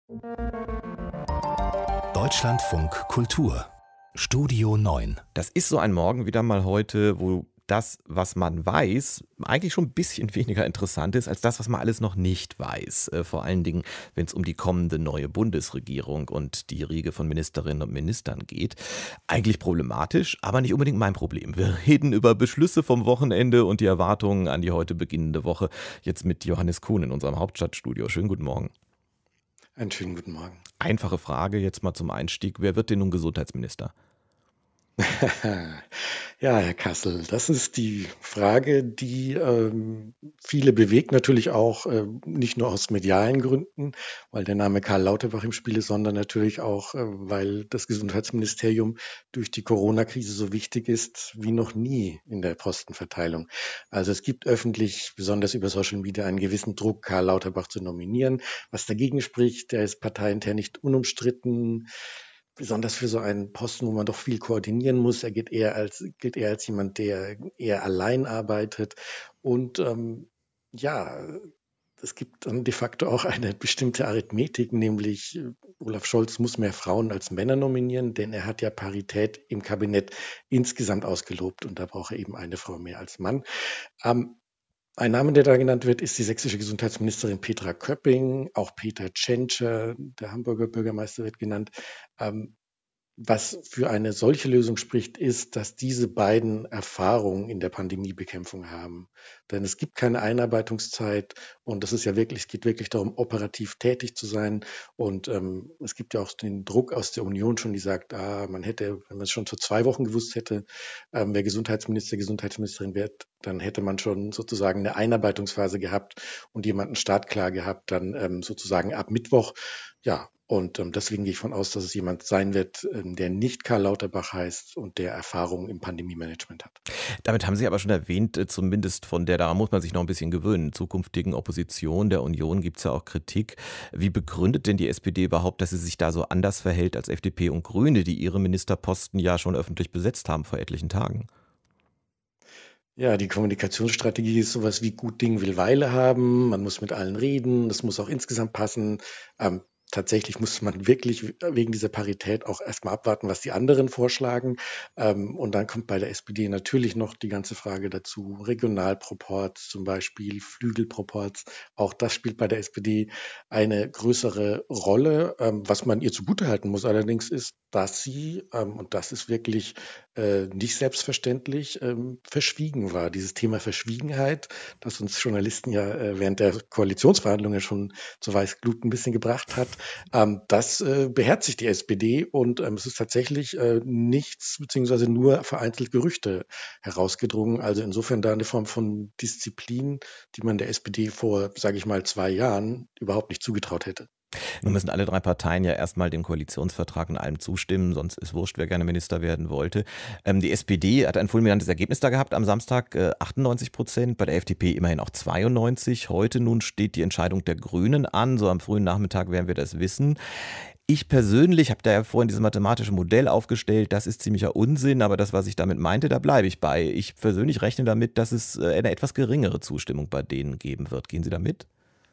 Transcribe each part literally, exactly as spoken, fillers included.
Deutschlandfunk Kultur Studio neun. Das ist so ein Morgen wieder mal heute, wo das, was man weiß, eigentlich schon ein bisschen weniger interessant ist als das, was man alles noch nicht weiß. Äh, vor allen Dingen, wenn es um die kommende neue Bundesregierung und die Riege von Ministerinnen und Ministern geht. Eigentlich problematisch, aber nicht unbedingt mein Problem. Wir reden über Beschlüsse vom Wochenende und die Erwartungen an die heute beginnende Woche. Jetzt mit Johannes Kuhn in unserem Hauptstadtstudio. Schönen guten Morgen. Einen schönen guten Morgen. Einfache Frage jetzt mal zum Einstieg. Wer wird denn nun Gesundheitsminister? Ja, Herr Kassel, das ist die Frage, die ähm, viele bewegt, natürlich auch äh, nicht nur aus medialen Gründen, weil der Name Karl Lauterbach im Spiel ist, sondern natürlich auch, äh, weil das Gesundheitsministerium durch die Corona-Krise so wichtig ist wie noch nie in der Postenverteilung. Also es gibt öffentlich, besonders über Social Media, einen gewissen Druck, Karl Lauterbach zu nominieren. Was dagegen spricht, der ist parteiintern nicht unumstritten. Besonders für so einen Posten, wo man doch viel koordinieren muss. Er geht eher als, gilt eher als jemand, der eher allein arbeitet. Und ähm, ja, es gibt dann de facto auch eine bestimmte Arithmetik, nämlich äh, Olaf Scholz muss mehr Frauen als Männer nominieren, denn er hat ja Parität im Kabinett insgesamt ausgelobt und da braucht er eben eine Frau mehr als Mann. Ähm, Ein Name, der da genannt wird, ist die sächsische Gesundheitsministerin Petra Köpping. Auch Peter Tschentscher, der Hamburger Bürgermeister, wird genannt. Ähm, Was für eine solche Lösung spricht, ist, dass diese beiden Erfahrungen in der Pandemiebekämpfung haben. Denn es gibt keine Einarbeitungszeit und das ist ja wirklich, es geht wirklich darum, operativ tätig zu sein. Und ähm, es gibt ja auch den Druck aus der Union schon, die sagt, ah, man hätte, wenn man es schon vor zwei Wochen gewusst hätte, ähm, wer Gesundheitsminister, Gesundheitsministerin wird, dann hätte man schon sozusagen eine Einarbeitungsphase gehabt und jemanden startklar gehabt, dann ähm, sozusagen ab Mittwoch. Ja, und ähm, deswegen gehe ich von aus, dass es jemand sein wird, ähm, der nicht Karl Lauterbach heißt und der Erfahrung im Pandemie-Management hat. Damit haben Sie aber schon erwähnt, äh, zumindest von der, da muss man sich noch ein bisschen gewöhnen, zukünftigen Opposition der Union gibt es ja auch Kritik. Wie begründet denn die S P D überhaupt, dass sie sich da so anders verhält als F D P und Grüne, die ihre Ministerposten ja schon öffentlich besetzt haben vor etlichen Tagen? Ja, die Kommunikationsstrategie ist sowas wie gut Ding will Weile haben. Man muss mit allen reden. Das muss auch insgesamt passen. Ähm, Tatsächlich muss man wirklich wegen dieser Parität auch erstmal abwarten, was die anderen vorschlagen. Ähm, und dann kommt bei der S P D natürlich noch die ganze Frage dazu. Regionalproporz zum Beispiel, Flügelproporz. Auch das spielt bei der S P D eine größere Rolle. Ähm, was man ihr zugutehalten muss allerdings ist, dass sie, ähm, und das ist wirklich äh, nicht selbstverständlich, ähm, verschwiegen war. Dieses Thema Verschwiegenheit, das uns Journalisten ja äh, während der Koalitionsverhandlungen schon zu Weißglut ein bisschen gebracht hat, ähm, das äh, beherzigt die S P D und ähm, es ist tatsächlich äh, nichts beziehungsweise nur vereinzelt Gerüchte herausgedrungen. Also insofern da eine Form von Disziplin, die man der S P D vor, sage ich mal, zwei Jahren überhaupt nicht zugetraut hätte. Nun müssen alle drei Parteien ja erstmal dem Koalitionsvertrag und allem zustimmen, sonst ist wurscht, wer gerne Minister werden wollte. Ähm, die S P D hat ein fulminantes Ergebnis da gehabt am Samstag, äh, achtundneunzig Prozent, bei der F D P immerhin auch zweiundneunzig. Heute nun steht die Entscheidung der Grünen an, so am frühen Nachmittag werden wir das wissen. Ich persönlich habe da ja vorhin dieses mathematische Modell aufgestellt, das ist ziemlicher Unsinn, aber das, was ich damit meinte, da bleibe ich bei. Ich persönlich rechne damit, dass es äh, eine etwas geringere Zustimmung bei denen geben wird. Gehen Sie da mit?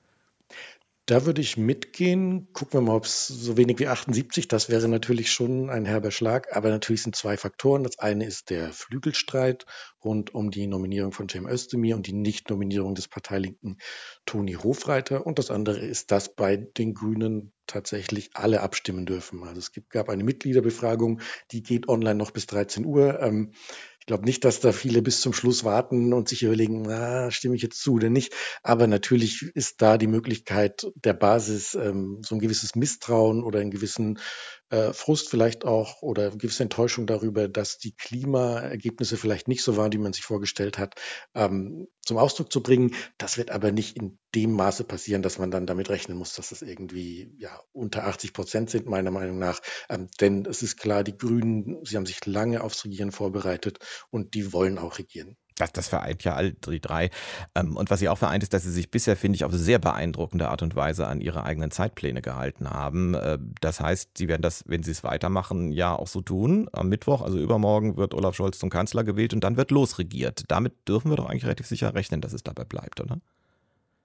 Da würde ich mitgehen. Gucken wir mal, ob es so wenig wie achtundsiebzig, das wäre natürlich schon ein herber Schlag. Aber natürlich sind zwei Faktoren. Das eine ist der Flügelstreit rund um die Nominierung von Cem Özdemir und die Nichtnominierung des Parteilinken Toni Hofreiter. Und das andere ist, dass bei den Grünen tatsächlich alle abstimmen dürfen. Also es gibt, gab eine Mitgliederbefragung, die geht online noch bis dreizehn Uhr. Ähm, ich glaube nicht, dass da viele bis zum Schluss warten und sich überlegen, na, stimme ich jetzt zu oder nicht. Aber natürlich ist da die Möglichkeit der Basis, ähm, so ein gewisses Misstrauen oder einen gewissen äh, Frust vielleicht auch oder eine gewisse Enttäuschung darüber, dass die Klimaergebnisse vielleicht nicht so waren, wie man sich vorgestellt hat, ähm, zum Ausdruck zu bringen. Das wird aber nicht in dem Maße passieren, dass man dann damit rechnen muss, dass es irgendwie ja unter achtzig Prozent sind, meiner Meinung nach. Ähm, denn es ist klar, die Grünen, sie haben sich lange aufs Regieren vorbereitet und die wollen auch regieren. Das, das vereint ja all die drei. Ähm, Und was sie auch vereint, ist, dass sie sich bisher, finde ich, auf sehr beeindruckende Art und Weise an ihre eigenen Zeitpläne gehalten haben. Äh, Das heißt, sie werden das, wenn sie es weitermachen, ja auch so tun. Am Mittwoch, also übermorgen, wird Olaf Scholz zum Kanzler gewählt und dann wird losregiert. Damit dürfen wir doch eigentlich relativ sicher rechnen, dass es dabei bleibt, oder?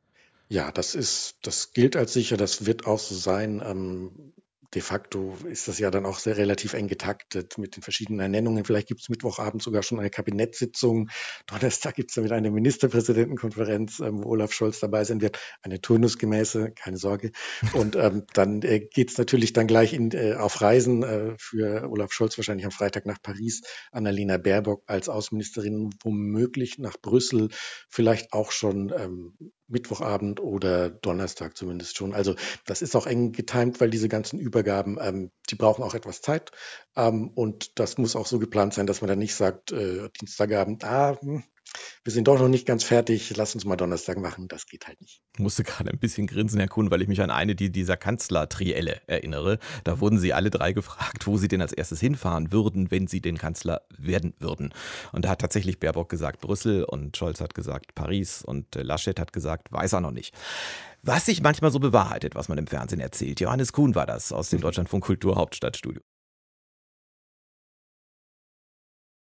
Ja, das ist das gilt als sicher, das wird auch so sein. Ähm, de facto ist das ja dann auch sehr relativ eng getaktet mit den verschiedenen Ernennungen. Vielleicht gibt es Mittwochabend sogar schon eine Kabinettssitzung. Donnerstag gibt es dann wieder eine Ministerpräsidentenkonferenz, ähm, wo Olaf Scholz dabei sein wird. Eine turnusgemäße, keine Sorge. Und ähm, dann äh, geht es natürlich dann gleich in, äh, auf Reisen äh, für Olaf Scholz wahrscheinlich am Freitag nach Paris, Annalena Baerbock als Außenministerin womöglich nach Brüssel, vielleicht auch schon ähm, Mittwochabend oder Donnerstag zumindest schon. Also das ist auch eng getimt, weil diese ganzen Übergaben, ähm, die brauchen auch etwas Zeit. Ähm, und das muss auch so geplant sein, dass man dann nicht sagt, äh, Dienstagabend, ah, hm, wir sind doch noch nicht ganz fertig, lass uns mal Donnerstag machen. Das geht halt nicht. Ich musste gerade ein bisschen grinsen, Herr Kuhn, weil ich mich an eine die, dieser Kanzler-Trielle erinnere. Da wurden sie alle drei gefragt, wo sie denn als erstes hinfahren würden, wenn sie den Kanzler werden würden. Und da hat tatsächlich Baerbock gesagt Brüssel und Scholz hat gesagt Paris und äh, Laschet hat gesagt, weiß er noch nicht. Was sich manchmal so bewahrheitet, was man im Fernsehen erzählt. Johannes Kuhn war das aus dem Deutschlandfunk Kultur Hauptstadtstudio.